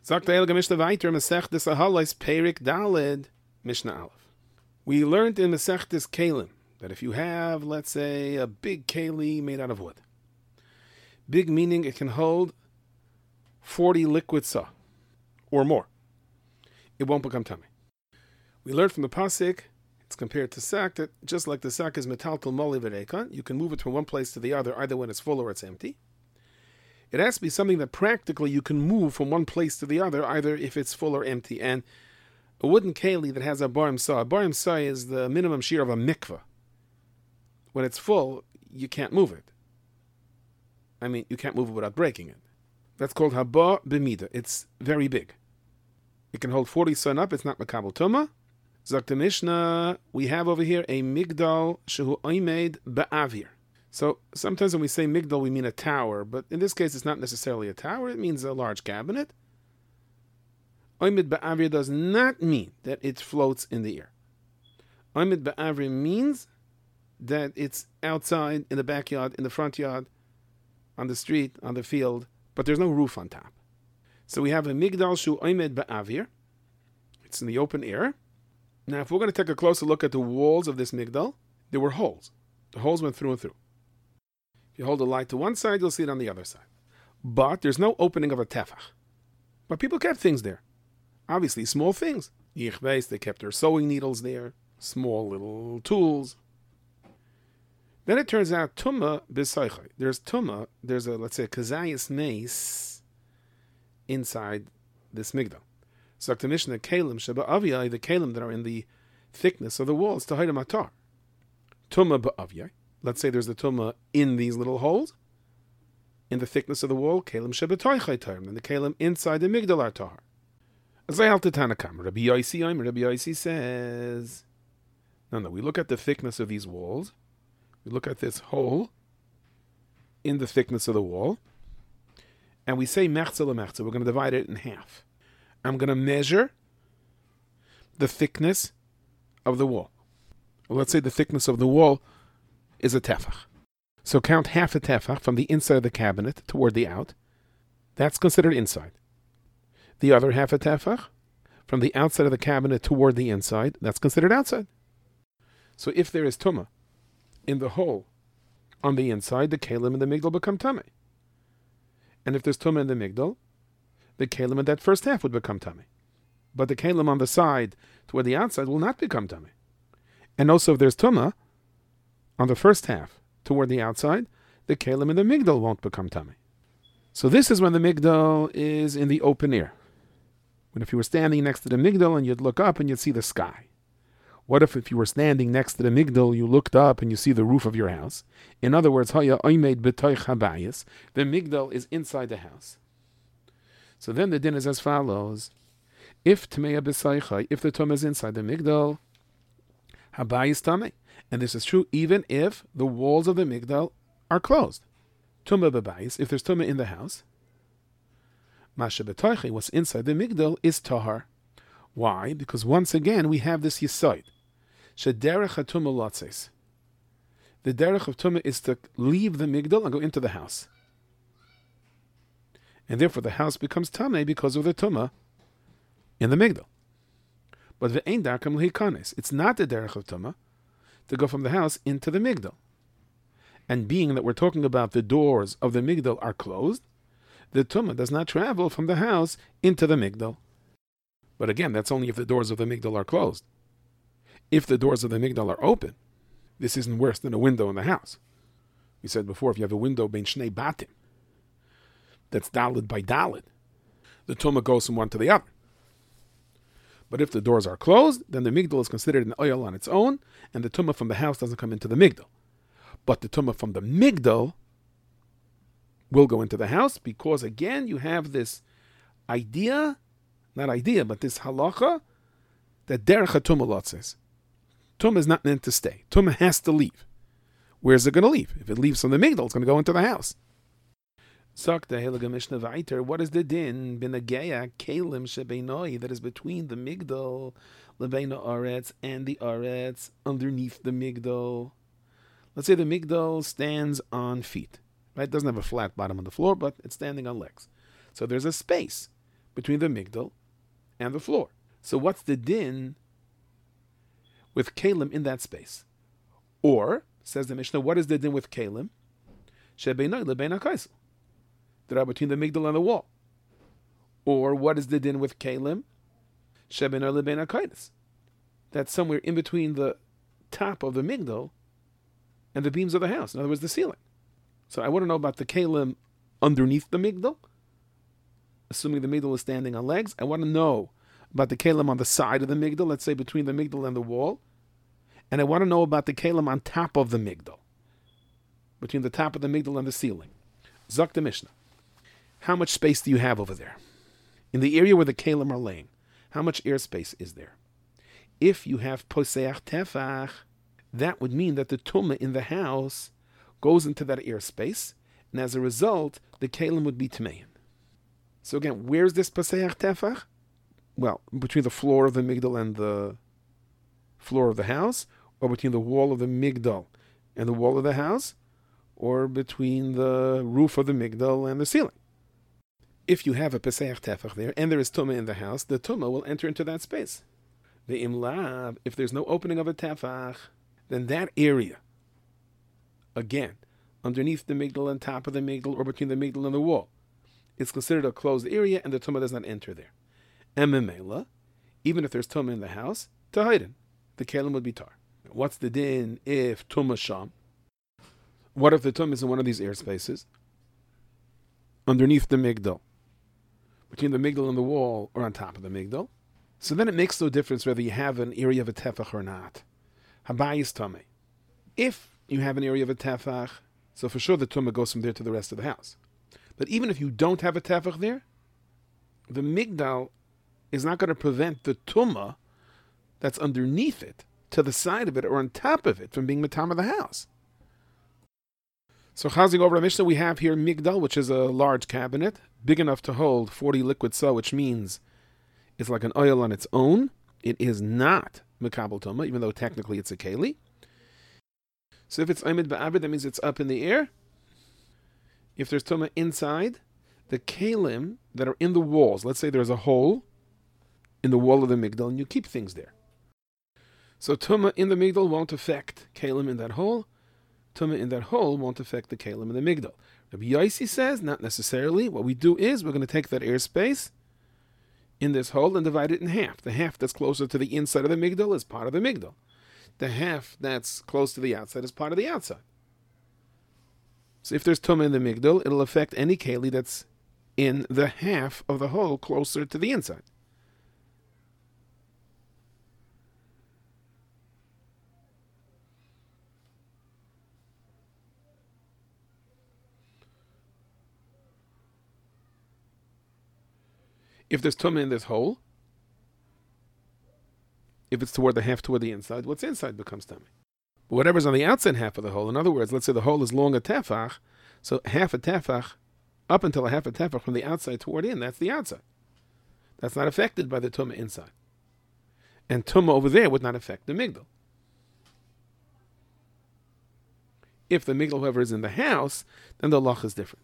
Sagt der Heilige Mishnah weiter, Masechtes Ahalos Perik Daled, Mishnah Aleph. We learned in Masechtes Kalim that if you have, let's say, a big keli made out of wood, big meaning it can hold 40 liquid saw or more, it won't become tummy. We learned from the pasuk, it's compared to sack, that just like the sack is metaltal moli v'rekan, you can move it from one place to the other, either when it's full or it's empty. It has to be something that practically you can move from one place to the other, either if it's full or empty. And a wooden keli that has a barim saw is the minimum shear of a mikveh. When it's full, you can't move it. I mean, you can't move it without breaking it. That's called haba b'mida. It's very big. It can hold 40 son up. It's not makabel tuma. Zok Mishnah, we have over here a migdal shehu oimed ba'avir. So sometimes when we say migdal, we mean a tower, but in this case, it's not necessarily a tower. It means a large cabinet. Oimed ba'avir does not mean that it floats in the air. Oimed ba'avir means that it's outside, in the backyard, in the front yard, on the street, on the field, but there's no roof on top. So we have a migdal shu oimed ba'avir. It's in the open air. Now, if we're going to take a closer look at the walls of this migdal, there were holes. The holes went through and through. If you hold the light to one side, you'll see it on the other side. But there's no opening of a tefach. But people kept things there. Obviously, small things. Yichbeis, they kept their sewing needles there, small little tools. Then it turns out, tumma b'saychai. There's tumma, there's a, let's say, a kazayas mace inside this migdal. So the Mishnah, kalim sheba aviyai, the kalim that are in the thickness of the walls, tahayim atar. Tumma ba'aviyai. Let's say there's the tumma in these little holes, in the thickness of the wall, kalim sheba toichai tarim, and the kalim inside the migdal are tahar. As I halt to Tanakam, Rabbi Yosi says, no, we look at the thickness of these walls, we look at this hole in the thickness of the wall, and we say mechza lemechza, we're going to divide it in half. I'm going to measure the thickness of the wall. Let's say the thickness of the wall is a tefach. So count half a tefach from the inside of the cabinet toward the out. That's considered inside. The other half a tefach from the outside of the cabinet toward the inside. That's considered outside. So if there is tumah in the hole on the inside, the kalim and the migdal become tamei. And if there's tumah in the migdal, the kalim in that first half would become tamei. But the kalim on the side toward the outside will not become tamei. And also if there's tumah on the first half toward the outside, the kalim in the migdal won't become tamei. So this is when the migdal is in the open air. When if you were standing next to the migdal and you'd look up and you'd see the sky. What if you were standing next to the migdal, you looked up and you see the roof of your house? In other words, haya oimed b'toich habayis, the migdal is inside the house. So then the din is as follows. If tmeya b'saychai, if the tumah is inside the migdal, habayis tamei. And this is true even if the walls of the migdal are closed. Tumah b'bayis, if there's tumah in the house, masha b'toichi, what's inside the migdal, is tahar. Why? Because once again we have this yisoid. Shederech hatumah lotzes. The derech of tumah is to leave the migdal and go into the house. And therefore the house becomes tamei because of the tumah in the migdal. But ve'ein darkam lehikanes. It's not the derech of tumah to go from the house into the migdal. And being that we're talking about the doors of the migdal are closed, the tumah does not travel from the house into the migdal. But again, that's only if the doors of the migdal are closed. If the doors of the migdal are open, this isn't worse than a window in the house. We said before, if you have a window bein shnei batim, that's dalid by dalid, the tumah goes from one to the other. But if the doors are closed, then the migdal is considered an oil on its own, and the tumah from the house doesn't come into the migdal. But the tumah from the migdal will go into the house because, again, you have this idea, not idea, but this halacha, that derech tumah lotzes. Tumah is not meant to stay. Tumah has to leave. Where's it going to leave? If it leaves from the migdal, it's going to go into the house. Sakta Heilige Mishnah Vayter, what is the din b'nageya kalim shebeinoi that is between the migdal lebeina aretz and the aretz underneath the migdal? Let's say the migdal stands on feet, right? It doesn't have a flat bottom on the floor, but it's standing on legs. So there's a space between the migdal and the floor. So what's the din with kalim in that space? Or, says the Mishnah, what is the din with kalim? Shebeinai lebein hakaisel, that are between the migdal and the wall. Or what is the din with kalim? Shebeinai lebein hakainis, that's somewhere in between the top of the migdal and the beams of the house. In other words, the ceiling. So I want to know about the kalim underneath the migdal, assuming the migdal is standing on legs. I want to know about the kalim on the side of the migdal, let's say between the migdal and the wall. And I want to know about the kalim on top of the migdal, between the top of the migdal and the ceiling. Zok the Mishnah. How much space do you have over there? In the area where the kalim are laying, how much airspace is there? If you have poseach tefach, that would mean that the tumah in the house goes into that airspace, and as a result, the kalim would be tamein. So again, where's this poseach tefach? Well, between the floor of the migdal and the floor of the house, or between the wall of the migdal and the wall of the house, or between the roof of the migdal and the ceiling. If you have a Pesach Tefach there, and there is Tumah in the house, the Tumah will enter into that space. The Imlab, if there's no opening of a Tefach, then that area, again, underneath the migdal and top of the migdal, or between the migdal and the wall, it's considered a closed area, and the Tumah does not enter there. Ememela, even if there's Tumah in the house, Tahidin, the Kalim would be tar. What's the din if Tumah Sham? What if the Tumah is in one of these air spaces? Underneath the migdal, between the migdal and the wall, or on top of the migdal. So then it makes no difference whether you have an area of a tefach or not. Habayis Tameh. If you have an area of a tefach, so for sure the Tumah goes from there to the rest of the house. But even if you don't have a tefach there, the migdal is not going to prevent the Tumah that's underneath it, to the side of it, or on top of it, from being matam of the house. So chazing over the Mishnah, we have here migdal, which is a large cabinet, big enough to hold 40 liquid so, which means it's like an oil on its own. It is not mekabel tumah, even though technically it's a keli. So if it's amid ba'abed, that means it's up in the air. If there's tumah inside, the kalim that are in the walls, let's say there's a hole in the wall of the migdal, and you keep things there. So tumah in the migdal won't affect kalim in that hole. Tumah in that hole won't affect the kalim in the migdal. Rabbi Yossi says, not necessarily. What we do is we're going to take that airspace in this hole and divide it in half. The half that's closer to the inside of the migdal is part of the migdal. The half that's close to the outside is part of the outside. So if there's tumah in the migdal, it'll affect any keli that's in the half of the hole closer to the inside. If there's tumah in this hole, if it's toward the inside, what's inside becomes tumah. But whatever's on the outside half of the hole, in other words, let's say the hole is long a tefach, so half a tefach, up until a half a tefach from the outside toward in, that's the outside. That's not affected by the tumah inside. And tumah over there would not affect the migdal. If the migdal, however, is in the house, then the lach is different.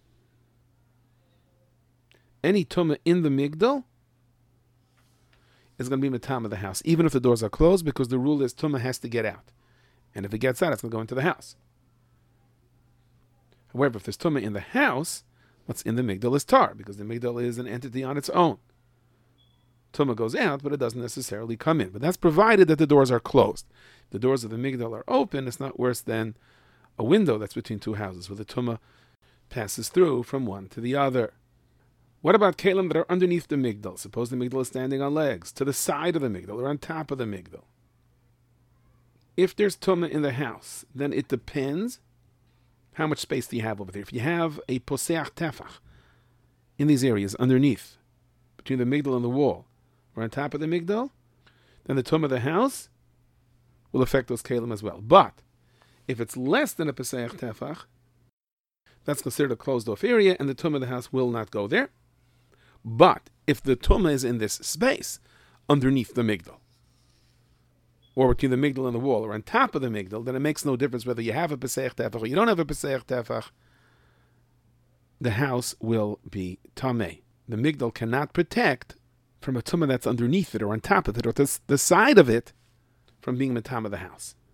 Any tumah in the migdal is going to be matam of the house, even if the doors are closed, because the rule is tumah has to get out. And if it gets out, it's going to go into the house. However, if there's tumah in the house, what's in the migdal is tar, because the migdal is an entity on its own. Tumah goes out, but it doesn't necessarily come in. But that's provided that the doors are closed. If the doors of the migdal are open, it's not worse than a window that's between two houses, where the tumah passes through from one to the other. What about kalim that are underneath the migdal? Suppose the migdal is standing on legs, to the side of the migdal, or on top of the migdal. If there's tumah in the house, then it depends how much space do you have over there. If you have a poseach tefach in these areas underneath, between the migdal and the wall, or on top of the migdal, then the tumah of the house will affect those kalim as well. But if it's less than a poseach tefach, that's considered a closed-off area, and the tumah of the house will not go there. But if the tumah is in this space underneath the migdal, or between the migdal and the wall, or on top of the migdal, then it makes no difference whether you have a pesach tefach or you don't have a pesach tefach. The house will be tameh. the migdal cannot protect from a tumah that's underneath it or on top of it or the side of it from being matama the house.